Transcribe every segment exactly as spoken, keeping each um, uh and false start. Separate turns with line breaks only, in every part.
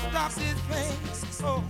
got this place. Oh.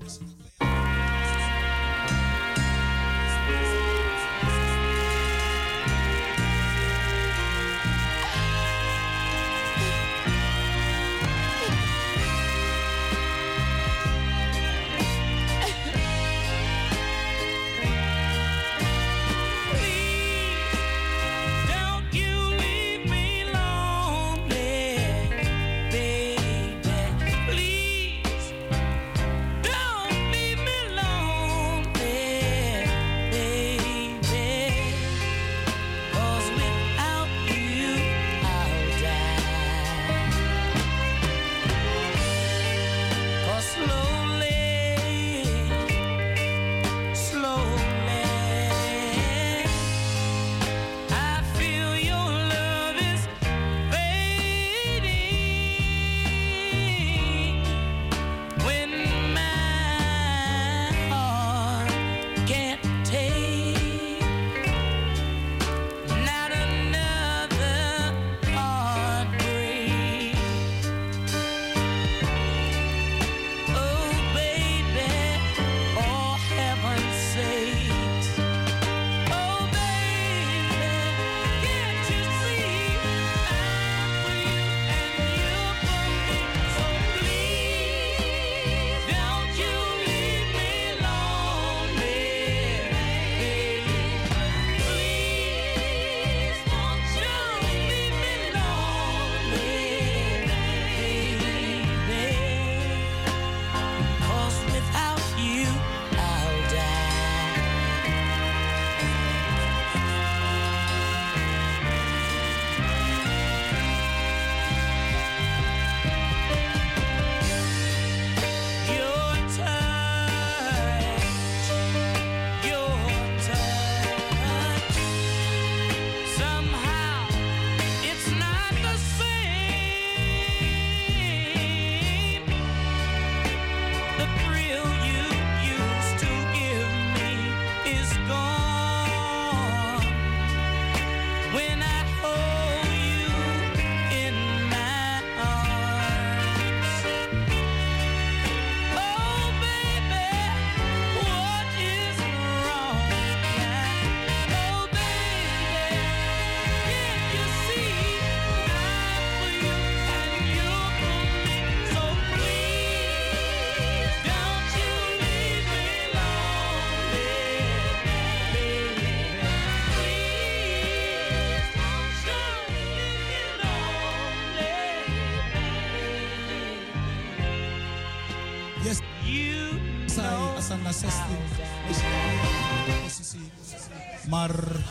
Maar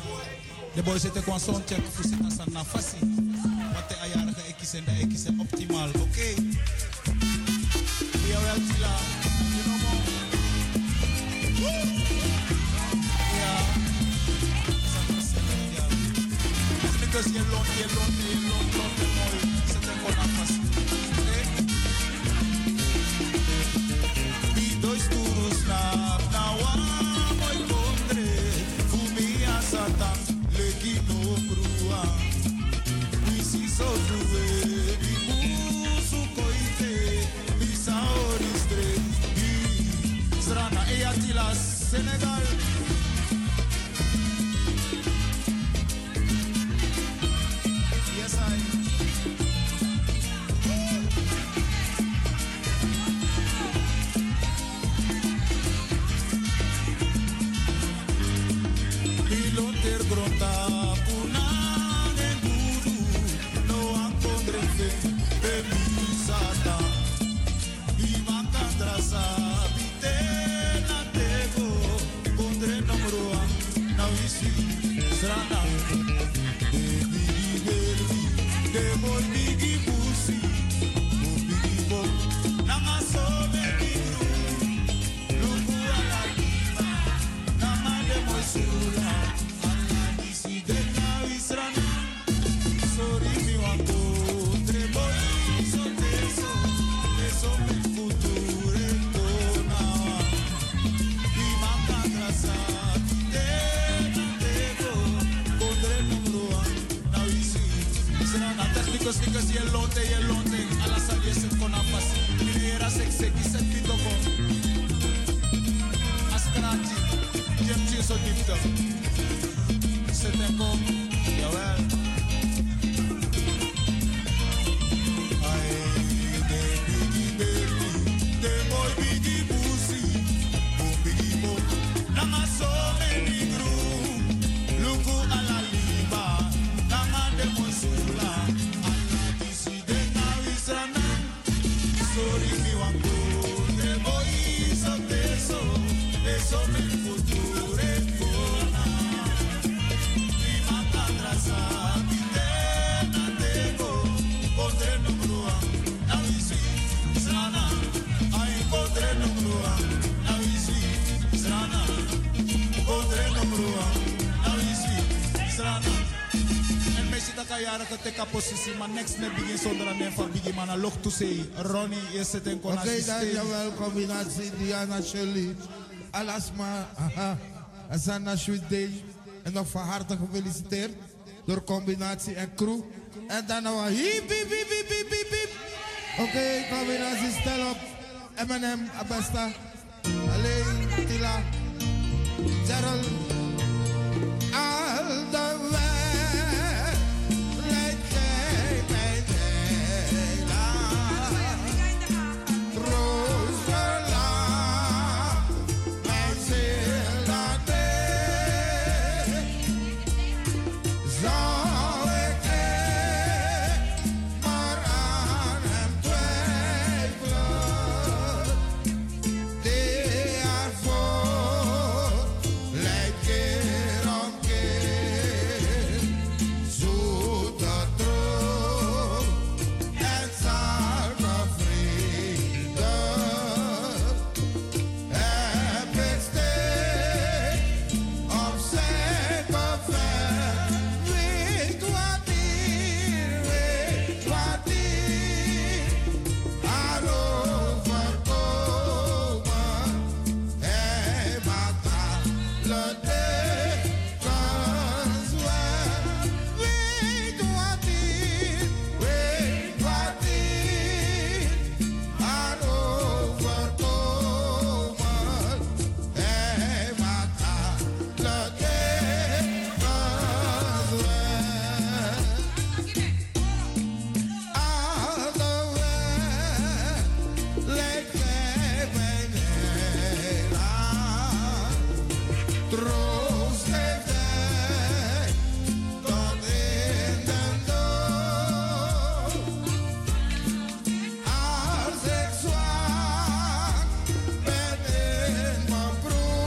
de boys zitten gewoon zo'n check voor zitten aan na fassi. Wat de ajarige ekis en de ekis zijn optimaal. Oké. Okay. Ja, wel tila. You know mo. Ja. Because je lont, je lont, je lont, lont, je mooi. Zitten gewoon aan fassi. Oké. Die dois turus na na wa. Satan, legi no krua. We see so duwe, we musu koite, we saori stre. Srana e atila Senegal. Yes, jaarige teka positie, maar niks ne begin zonder een van bigi man. Lok to say, Ronnie, je zit in
Oké, okay, dan jawel, combinatie Diana Shirley. Alasma, aha. Asana Sweet Day. En nog van harte gefeliciteerd door combinatie en crew. En dan nog een hiep, hiep, hiep, hiep, hiep, hiep, hiep. Oké, okay, combinatie stel op. M en M, Abesta. Alleen, Tila. Gerald. Al de weg leidt jij mij heen. Roosela, mijn ziel laat mee. Zou ik echt maar aan hem twijfelen? Die ervoor lijkt keer om keer zoet dat droog en zalige vrede. Heb ik steeds op zijn bevel, weet wat hier, weet wat hier haar overkomen. Hij maakt alle tekens weg, weet wat hier, weet wat hier haar overkomen. Hij maakt alle tekens weg. Al de weg lijkt hij mij heel aan. Troost heeft hij tot in de dood. Als ik zwak ben in mijn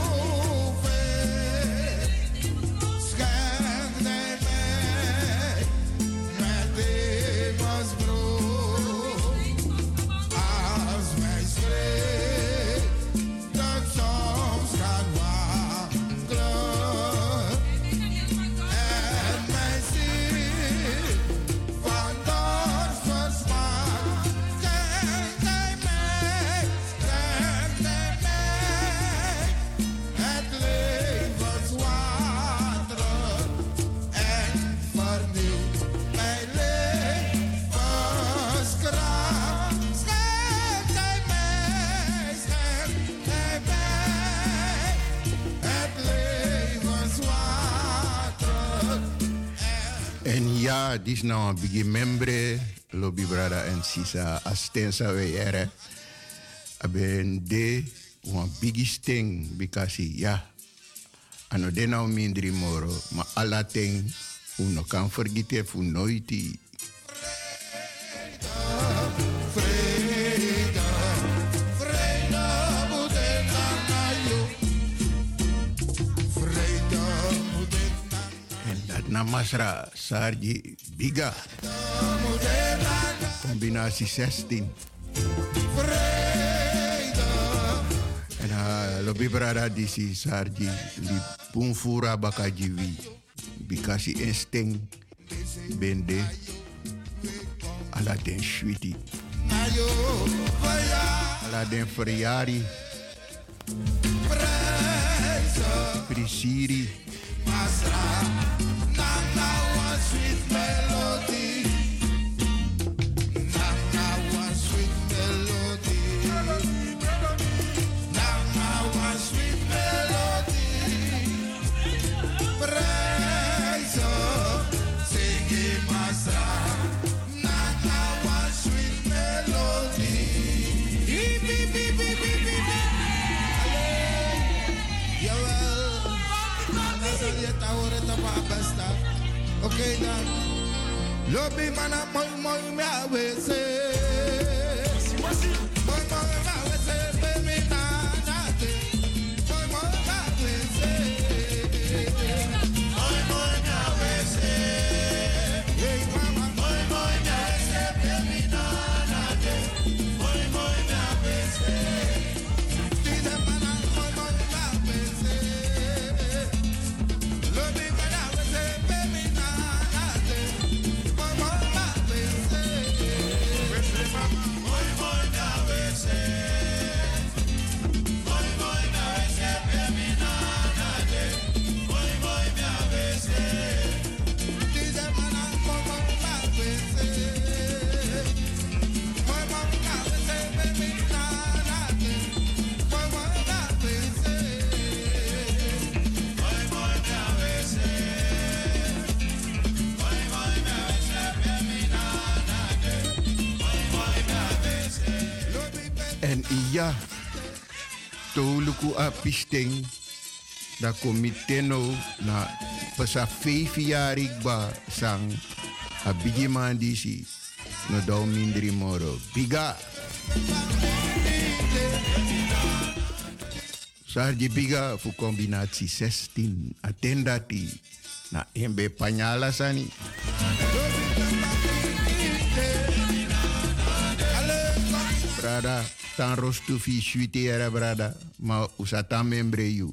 proefing, schenkt hij mij met levensbrood. Als mij schreeuwt dat soms gaat wankelen en mijn ziel van dorst versmaakt, schenkt hij mij, schenkt hij mij het levenswater en vernieuwt mijn levenskracht. Schenkt hij mij, schenkt hij mij het levenswater.
En ja, dit is nou een bigi membre, lobby brada en sisa, astensa we ere. Aben de, een bigi sting, because ja, ano de nou mindri moro, maar alla ting, uno kan vergeten, fu nooit.
Vrede, vrede moet in Nanayo. Vrede moet in
En dat na Masra, Sarji, Biga, combinatie zestien. En uh, lobby brada disi Sarji, li punfura bakajiwi, because instinct, bende, ala den sweetie. Ala den verjari. Prisiri.
Oké dan, lobby mana mooi mooi me awese. Mooi mooi me awese, baby na na te. Mooi mooi me awese. Mooi mooi me awese. Hey mama, mooi mooi me awese, baby na na te. Mooi mooi me awese. Tide mana mooi mooi me awese. Lobby mana awese, baby na na te. Mooi
En ja, toluku a pisting, da komiteno na pasa vijf jaar ik ba sang a bigi man disi no dau mindri moro. Biga. Sarji biga fu combinatie zestien. Attendati na embe panyala sani. Brada, tan rostu fi suite era brada, ma usata membre you.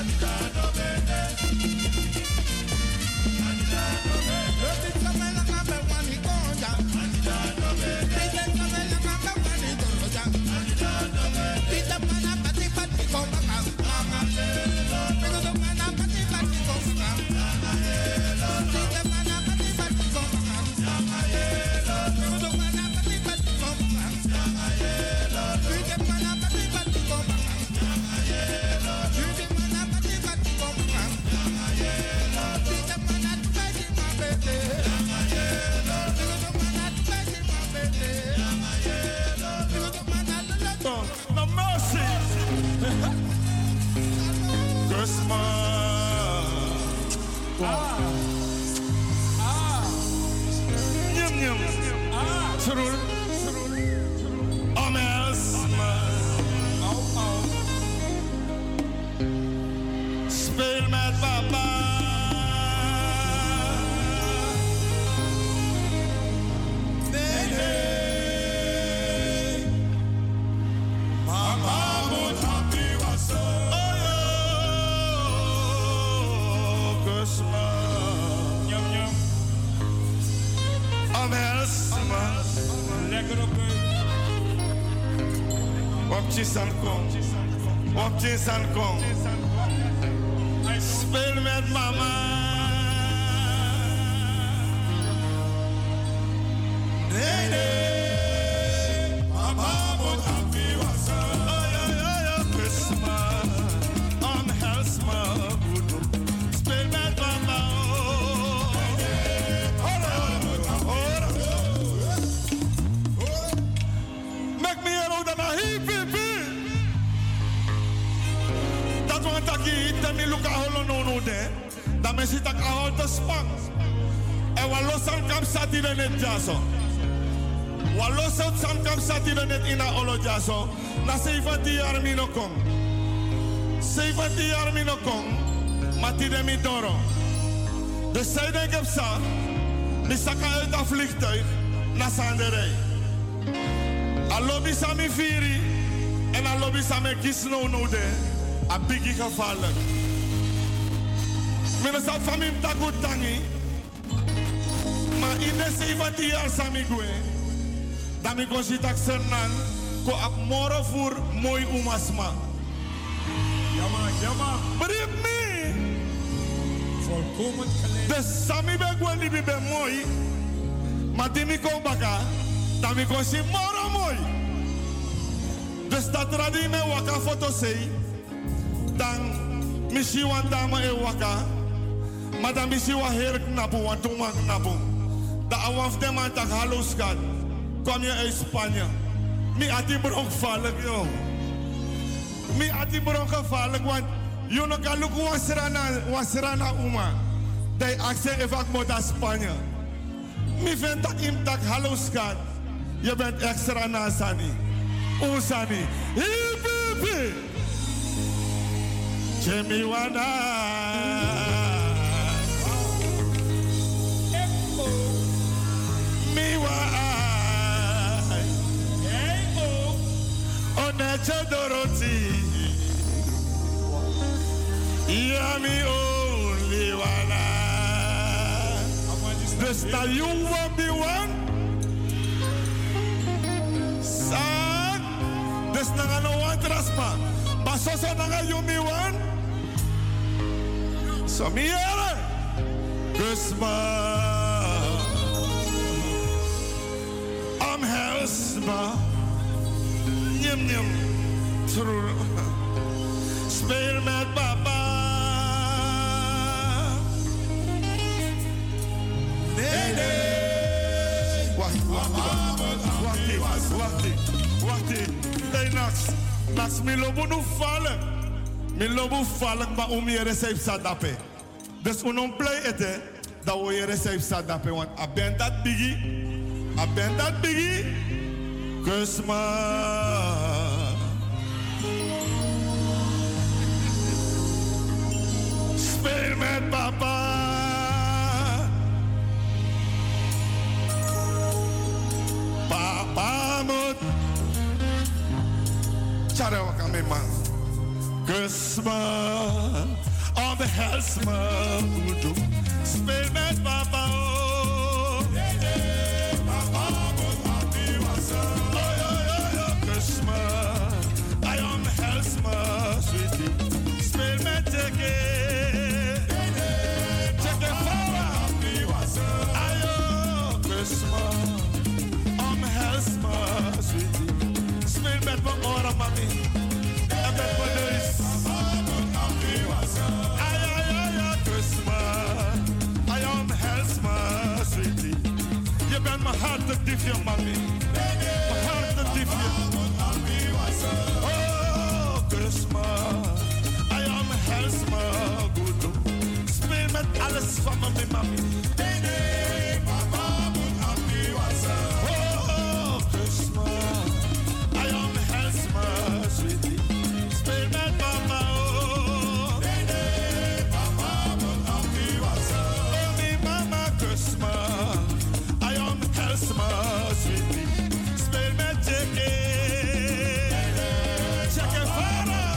Come on,
Ah. Ah. Nyum nyum. Ah. Trul. Omelsma. Au au. Speel met papa. Nee nee. Mama moet happy was. Lekker op Wapje Sankong. Wapje Sankong. Speel met mama. Nee, nee. Mama moet happy was. Oh ja, ja, ja. Christmas. Omhels me goed. Speel met mama. Mi luka holo no no de da me sita ka hol te spang e walo san kam sati de net jaso walo san kam sati de net ina olo jaso na seventy jaar mi no kom seventy jaar mi no kom mati de mi doro de zij denk ik sa mi saka uit dat vliegtuig na sanderij a lobby sa mi firi en a lobby sa me kis no no de a biggie gevaarlijk. Mijn zat van mijn tagoe tangi. Maar in de zeventig jaar sami gue. Dan ik kon ziet ik sernan. Ko ak moro voor mooi umasma.
Jammer, jammer.
Brief me.
Volkomen gelijk.
De sami be gue die be mooi. Maar die mi kon baka. Dan ik kon zien moro mooi. Dus dat radi me waka foto sei. Dan misi wan dama e waka. Maar dan misi wa her knapu, wan tuma knapu. Da awaf de man tak hallo skat. Kom je uit Spanje. Mi ati bron gevaarlijk, joh. Mi ati bron gevaarlijk, want je no kan luku wasrana, wasrana uma. Dai akse evak moda Spanje. Mi vind tak im tak hallo skat. Je bent extra na sani. Usani. Hiep, hiep. Jimmy Wana. Oneche Dorothy. Yami only Wana. Dus dat you will be one. San. Dus na no one traspa. Basoso na you me one. So me here. Christmas. I'm Helsma. Nyum nyum. True. Speel met papa. Nee, nee. Wacht, wacht, wacht. Wacht even, wacht even. Wacht even. Hey, Nax. Nax, mi lobo nu vallen. Mi lobo vallen, maar om je recept staat dappen. Dus unom play ete, dat we je recept staat dappen. Want a ben dat biggie. A ben dat biggie. Kusma. Speel met papa. Papa moet. Tjara waka me man. Kusma. On the helsma. Speel met papa. Oh. Papa moet happy was. Oh ja ja ja. Kusma. I am helsma. Sweetie. Speel met teke. Om helsma, sweetie. Speel met mijn oren, mami. En met mijn neus. Ay, ay, ay, ay, Christmas. I am helsma, sweetie. Je bent mijn hartediefje, mami. Mijn hartediefje. Oh, Christmas. I am helsma, goed. Speel met alles alles van me, mami. Nee, nee, papa moet happy was. Oh, kus me. I am Helsma, sweetie. Speel met mama, oh. Nee, nee, papa moet happy was. Oh, nee, mama, kus me. I am Helsma, sweetie. Speel met Jackie. Jackie vader.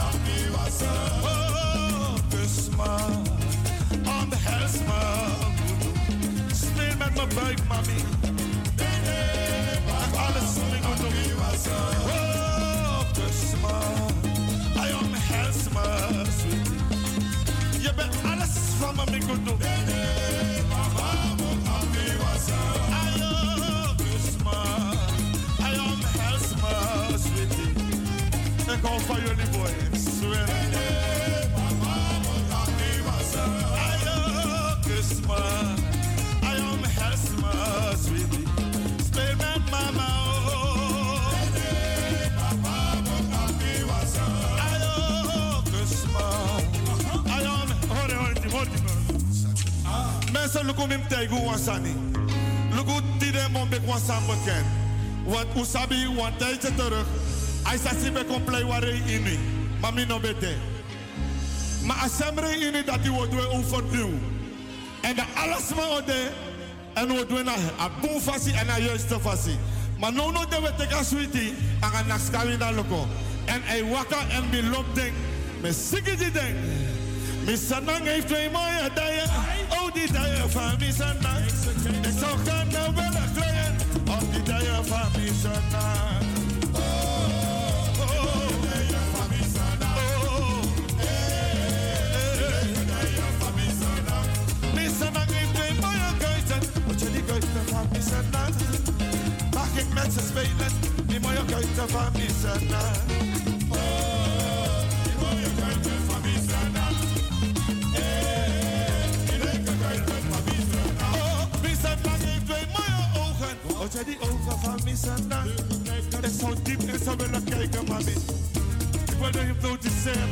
Oh, kus me. On the Helsma. Speel met mijn buik, mami. Nee, nee, papa alles moet happy was. Oh, kus me. I am Helsma, sweetie. Je bent alles van me, ik moet doen. Nee, nee, papa moet happy was. Oh, kus me. I am Helsma, sweetie. Ik hou van jullie, boy. Ik zweer. Nee, nee, papa moet happy was. Oh, kus me. I am Helsma, sweetie. Speel met mama, oh. Nee, nee, papa moet happy was. Oh, kus me. I am... Hoor je, hoor je, hoor je. Mensen, look hoe ik tegen wansani. Look hoe die de mond ik wansan bekend. Want usabi, want tijdje terug. Hij zei si be complay ware ini. Mami no bete. Maar als hij ini dat hij wordt doen overnieuw. En de alles maar ode. En we doen een boom fasi en een juiste fasi. Maar no no de we teka sweetie. En gaan naar skawina loko. En hij wakker en be lop ding. Me sige die ding. Mi sanang heeft twee mooie dijen. Oh die dijen van mi sanang. Ik zou gaan nou willen kleien. Op die dijen van mi sanang. Mag ik met ze spelen, die mooie kuiten van mi sana. Oh, die mooie kuiten van mi sana. Eh, die leuke kuiten van mi sana. Oh, mi sana heeft twee mooie ogen. Oh, jij die ogen van mi sana. Het is zo diep en ze willen kijken, mami. Ik wil je hypnotiseren.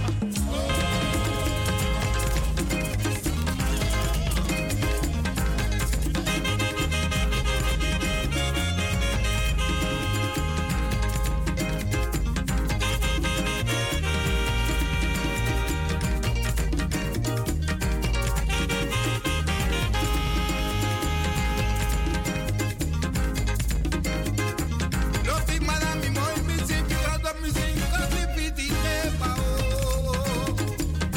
Madame, moi, musique, musique, musique, musique,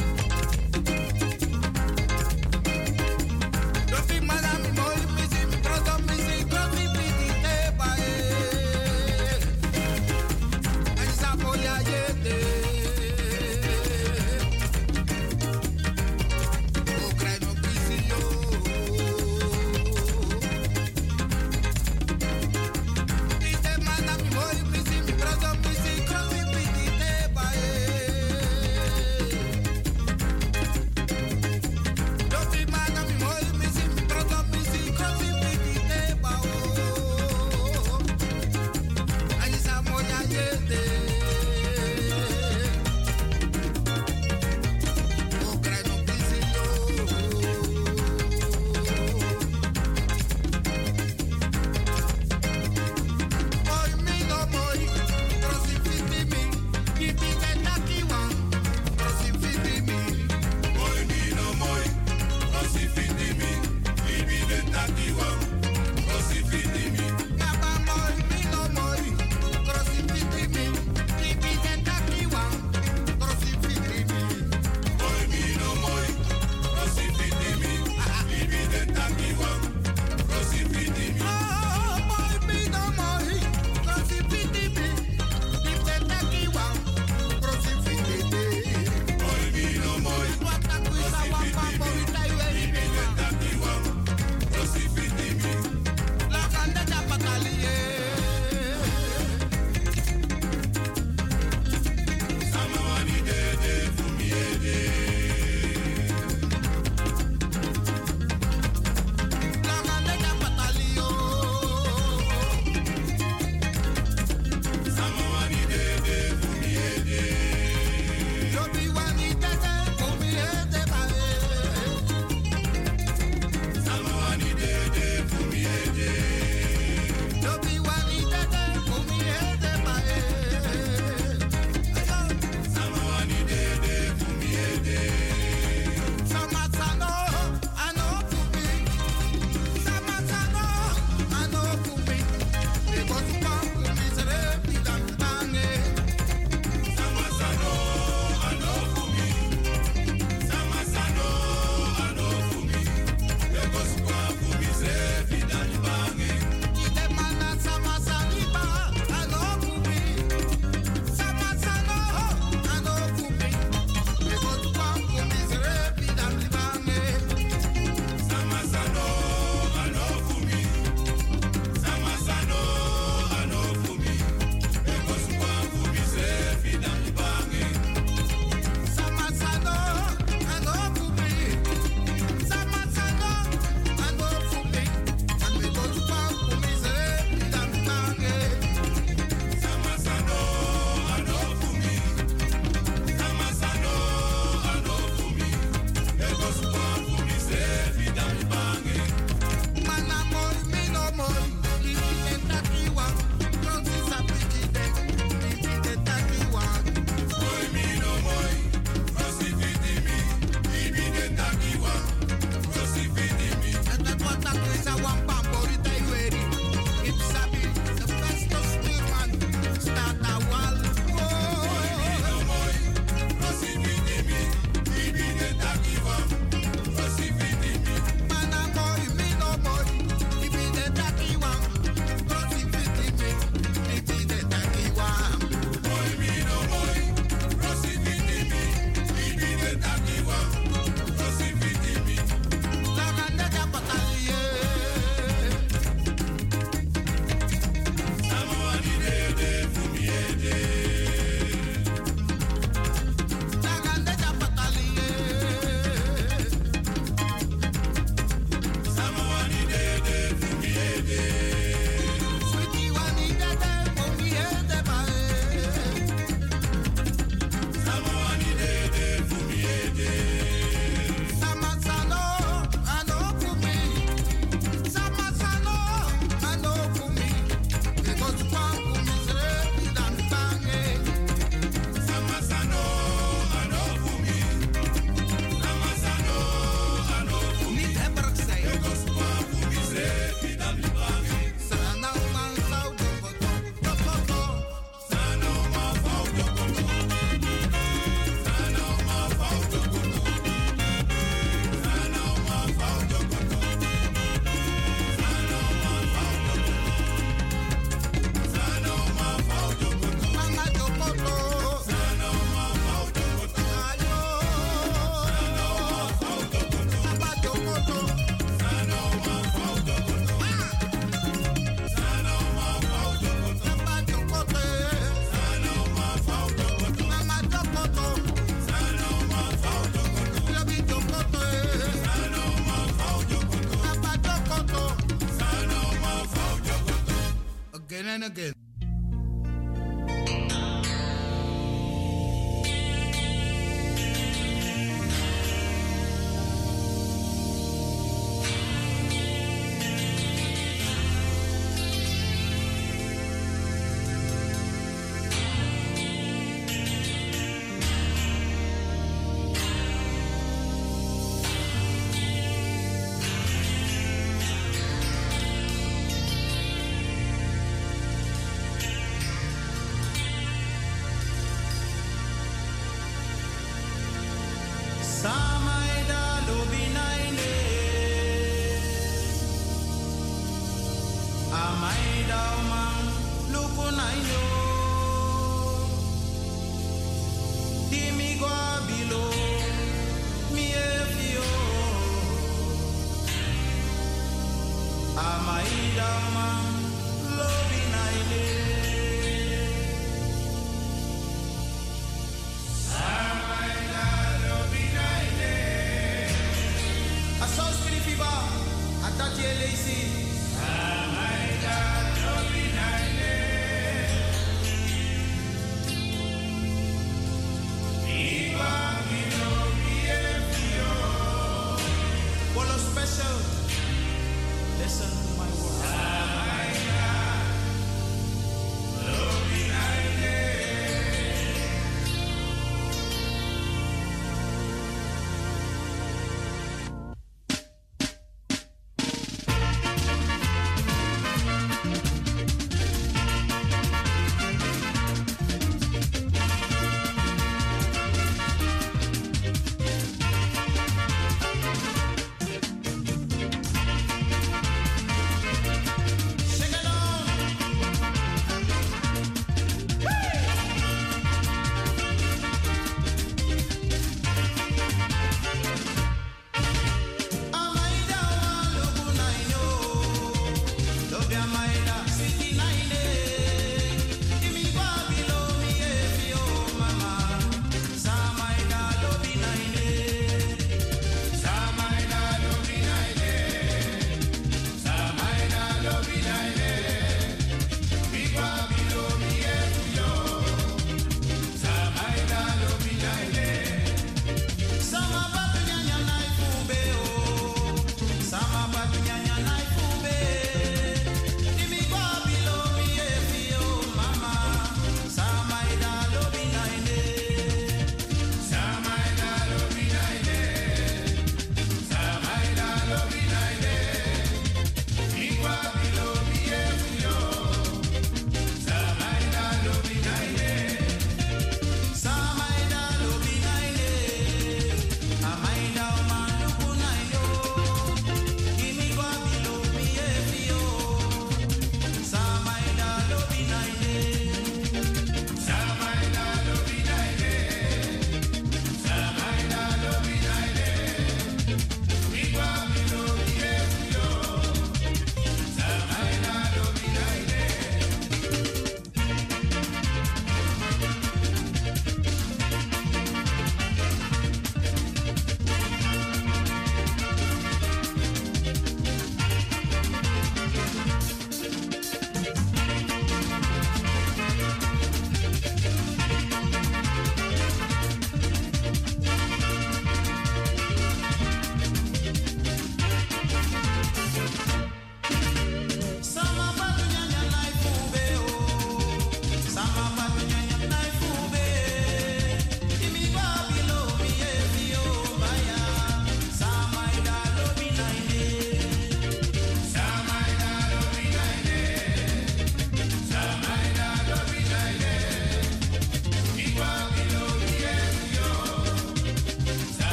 and again.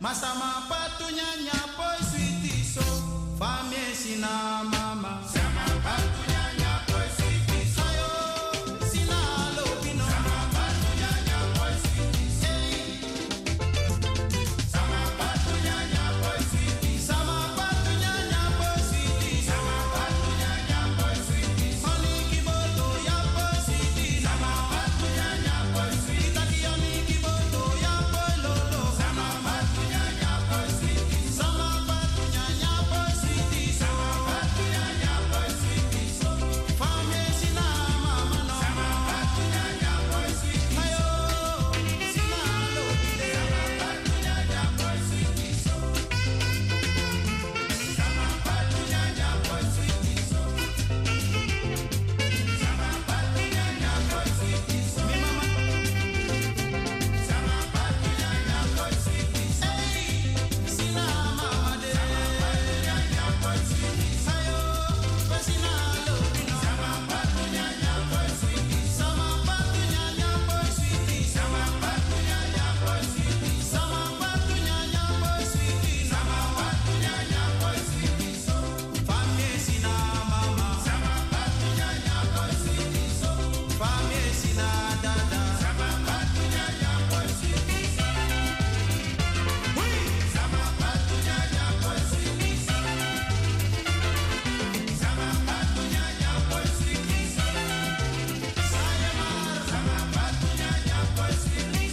Masama patunya nyapo sweetie so. Famie sina mama. Sama patunya nyapo sweetie so. Ayo sina lobino. Sama patunya nyapo sweetie so. Sama patunya nyapo sweetie. Sama patunya nyapo sweetie. Sama patunya nyapo sweetie. Oni kiboto yapo sweetie. Sama patunya nyapo sweetie. Taki oni kiboto yapo lolo. Sama patunya nyapo sweetie. Sama patunya nyapo sweetie. Sama patunya nyapo sweetie. So famie sina mama no. Sama patunya nyapo sweetie. Ayo sina lobide. Sama patunya nyapo sweetie. So sama patunya nyapo sweetie. So sama patunya nyapo sweetie. So mi mama. Sama patunya nyapo sweetie. Hey sina mama de. Sama patunya nyapo sweetie. Ayo sina lobino. Sama patunya nyapo sweetie. Sama patunya nyapo sweetie. Sama patunya nyapo sweetie. Sama patunya nyapo sweetie. Sama patunya nyapo sweetie. So famie sina mama. Sama patunya nyapo sweetie. So famie sina dada. Sama patunya nyapo sweetie. Hui sama patunya nyapo sweetie. Sama patunya nyapo sweetie. Saya mar sama patunya nyapo sweetie.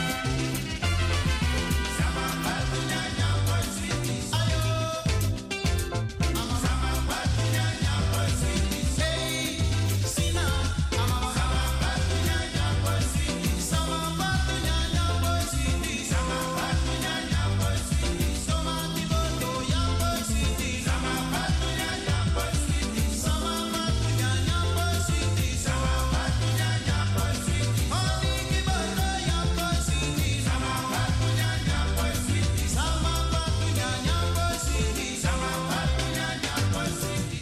Sama patunya nyapo sweetie. Ayo mama sama patunya nyapo sweetie. Hey sina mama sama patunya nyapo sweetie. Sama patunya nyapo sweetie. Sama patunya nyapo sweetie. Sama tiboto nyapo sweetie. Sama patunya nyapo sweetie. Sama patunya nyapo sweetie. Sama patunya nyapo sweetie. Oni kiboto nyapo sweetie. Sama patunya nyapo sweetie. Sama patunya nyapo sweetie. Sama patunya nyapo sweetie.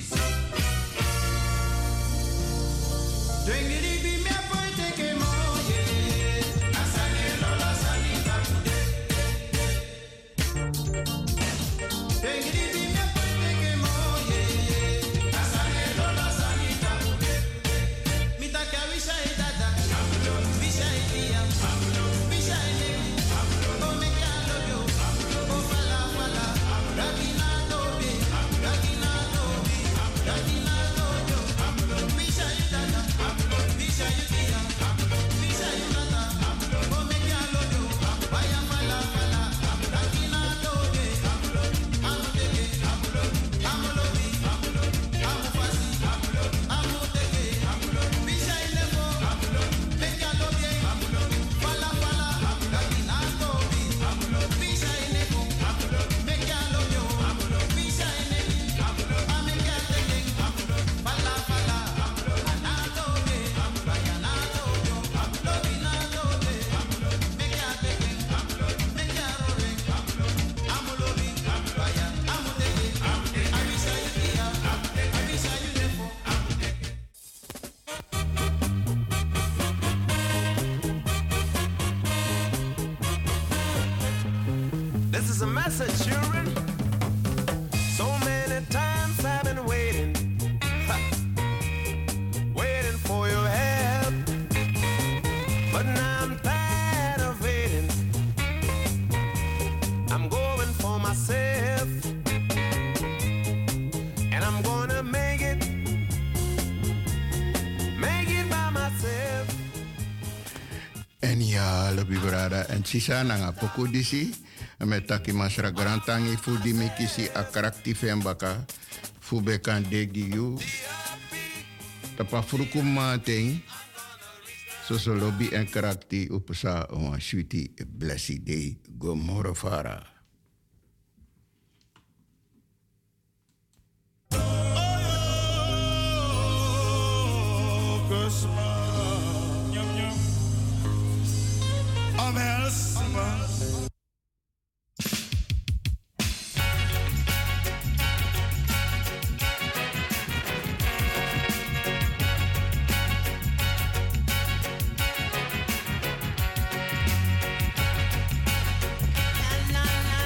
Dengiri bi me apointe ke moye. Asanelo la sanita pude. Dengiri bi me apointe ke moye. Asanelo la sanita pude. Mita ka wisha e dada. Wisha e dia. Wisha e negi. O me ka lobyo. O fala fala. Rakina tobe. Rakina tobe. Rakina tobe. Wisha e dada. Wisha e dia. Wisha e nata. O me ka lobyo. Vaya fala fala. Rakina tobe. Amo teke. Amo lobi. Amo fasi. Amo teke. Wisha e lefo. Me ka lobye. Fala fala. Rakina tobe. Wisha e neko. Me ka lobyo. Wisha e neki. Ame ka teke. Fala fala. Ana tobe. Vaya na tobe. Lobi na tobe. Me ka teke. Me ka robe. Amo lobi. Vaya. Amo teke. I wish I you dia. I wish I you lefo.
This is a message, children. So many times I've been waiting, ha, waiting for your help. But now I'm tired of waiting. I'm going for myself, and I'm gonna make it, make it by myself.
En ja, lobi brada en sisa nanga poku disi. Met taki masra grantangi fu di mikisi a karaktife mbaka fu bekan degi yu. Tapa furuku mateng. So so lobi en karakti upasa uma sweetie blessy day gomorofara.
Na na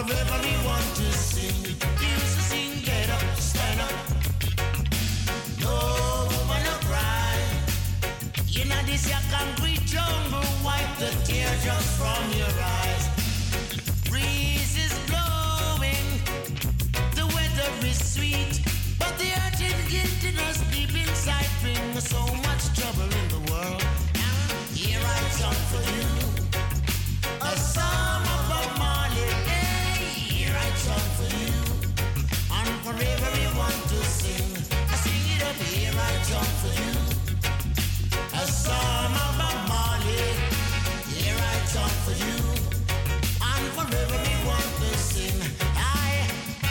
forever we want to sing. We used to sing, get up, stand up. No woman no cry. You know this your concrete jungle, wipe the teardrops from your eyes. Breeze is blowing, the weather is sweet, but the earth is getting us deep inside, bring us so much trouble in the world. Here I come for you, a song of Bob Marley. Hey, here I come for you, and forever we want to sing. I sing it up, here I come for you, a song of Bob Marley. Here I come for you, and forever we want to sing. I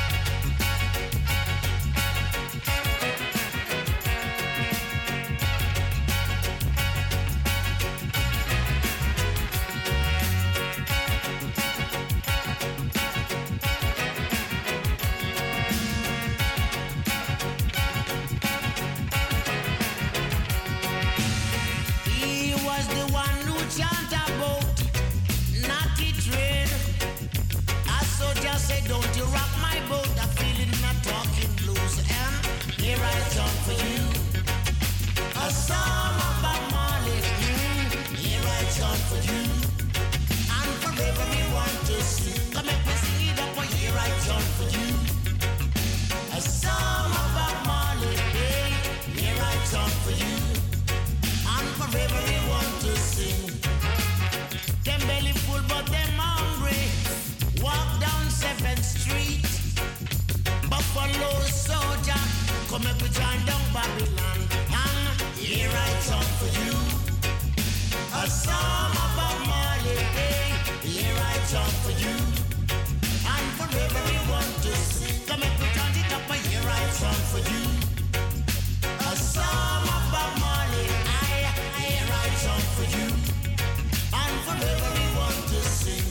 He was the one who chant about not it rain. I saw just say, don't you rock my boat. I'm feeling not talking blues. And here I come for you, a song of Bob Marley. Mm, here I come for you, and forever we want to sing. Come make me sing it up, but here I come for you, a song of Bob Marley. Hey, here I come for you, and forever we want to sing. Them belly full but them hungry. Walk down seventh Street, Buffalo soldier, come make we join down Babylon. And here I come for you, a song of Bob Marley. Hey, here I come for you, and forever we want to sing. Come make we turn it up, and here I come for you, a song of Bob Marley. I, I, here I come for you, and forever we want to sing.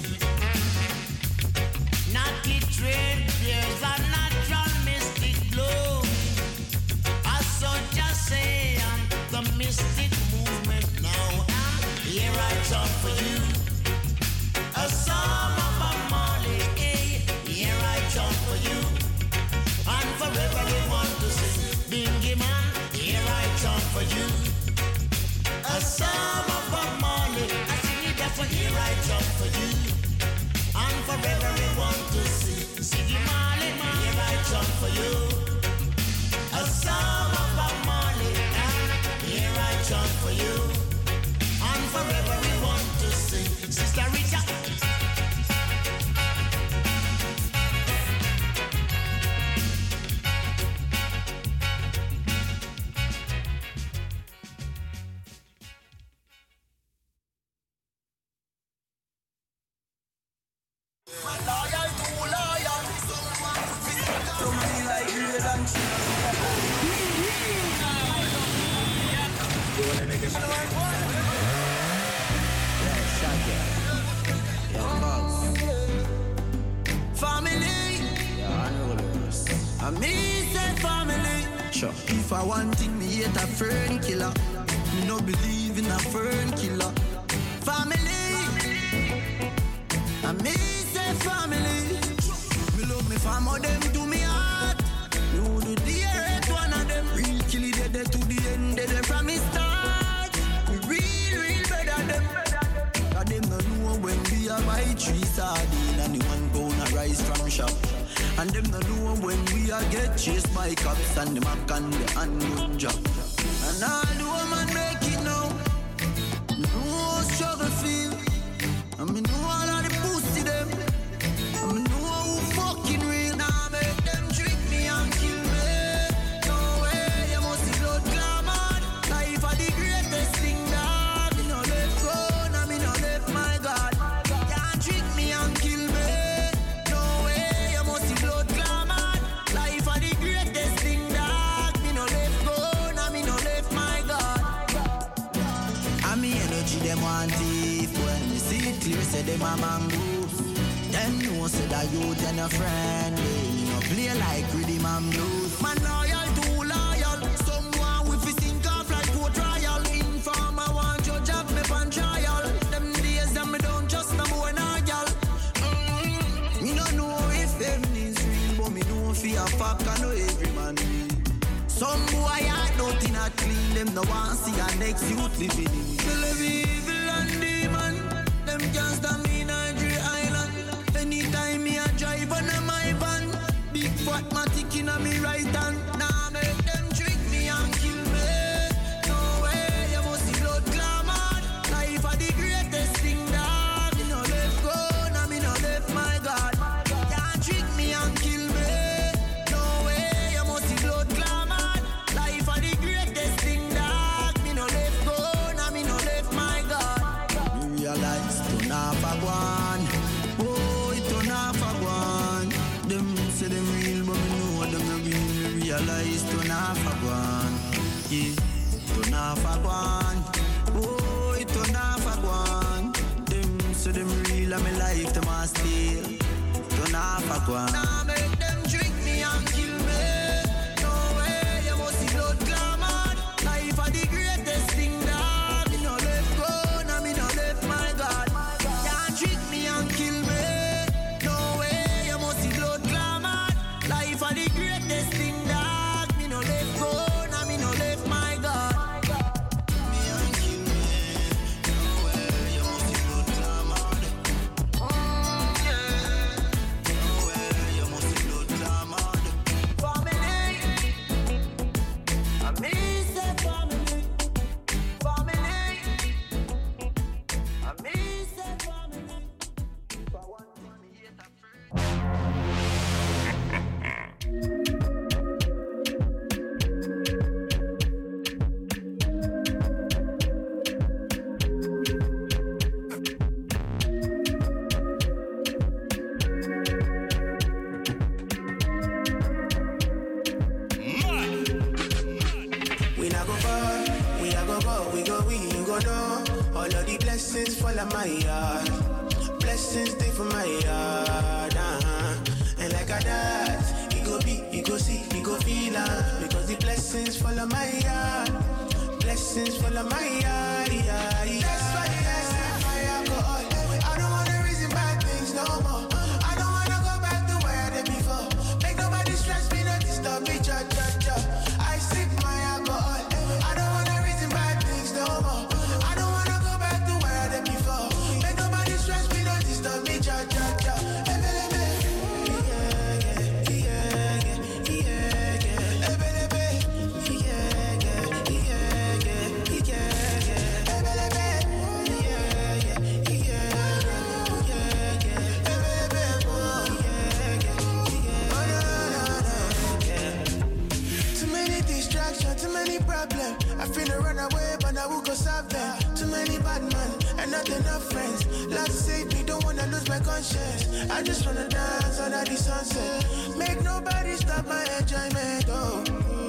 Not get trade, there's a natural mystic blow. I saw just say, and the mystic movement now. And here I come for you, a song of Bob Marley. Hey, here I come for you, and forever we want to sing. Bingy man, here I come for you, a song of Bob Marley. I sing it up, for here I come for you, and forever we want to sing. Ziggy Marley, here I come for you, a song of Bob Marley. And here I come for you, and forever we want to sing. Sister Rita. Family, I me say family. Sure. If I want thing, me hate a fern killer. Me no believe in a fern killer. Family, I me say family. Me love me family, them to me heart. Me would do the hate one of them. Real kill it dead to the end, dead from me start. Me real, real better them. Cause them no know when we are buy three sardine and the one pound a rice from shop. And them no know when we are get chased by cops and the mac and the handgun job. And all the woman make it now. Me know how struggle feel. And me know all of the pussy them. And me know who fucking real. Now make them trick me and kill me. No way, you must see blood glamour. Life are the greatest thing that me no let go. Now me no let my God. Can't trick me and kill me. No way, you must see blood glamour. Life are the greatest thing that me no let go. Now me no let my God. And me energy them want thief. When me see it clear, say them a mongoose. Them know say that you and a friend. Me no play like rhythm and blues. Man loyal, too loyal. Someone with his sink off like court trial. Informer want judge up me pan trial. Them days them me don't just no more na girl. Mm-hmm. Me no know fuck, I know every man will. Some boy I don't think I clean them, no one see our next youth living in. Tell every evil and demon, them can't stand me in Nigeria Island. Anytime me a drive on my van, big fat matic in a me right hand. Nah, make them trick me and kill me. No way, you must see blood clamor. Life are the greatest thing that me no left go, nah me no left my God. Can't trick me and kill me. No way, you must see blood clamor. Life are the greatest thing that me no left go, nah me no left my God. Me realize to not one. Oh, it to not one. Them say them real, but me know them not real. Me realize to not one. Yeah, to not one. Oh, it to not one. Them say them real, and me life them a steal. To not one. Now make them trick me and kill me. No way, you must see blood clamor. Life are the greatest thing that me no left go, now me no left my God. Can't trick me and kill me. No way, you must see blood clamor. Life are the greatest thing that me no left go, now me no left my God. Me and kill me. No way, you must see blood clamor. Yeah. No way, you must see blood clamor. Family, I miss the family. Family, I miss the family. If I want money, hate a friend.
We not go far, we not go go, we go we, you go know. All of the blessings fall on my yard. Blessings stay for my yard, uh-huh. And like a that, you go be, you go see, you go feel uh, because the blessings fall on my yard. Blessings fall on my yard, yeah, yeah. That's why I say my alcohol. I don't wanna reason bad things no more. I don't wanna go back to where I did before. Make nobody stress me, not disturb me, cha cha cha. I sip my alcohol. I don't wanna reason bad things no more. I don't wanna go back to where I did before. Make nobody stress me, not disturb me, cha cha cha. Too many distractions, too many problems. I finna run away, but I will go solve them. Too many bad men and not enough friends. Love save me, don't wanna lose my conscience. I just wanna dance under the sunset. Make nobody stop my enjoyment, oh.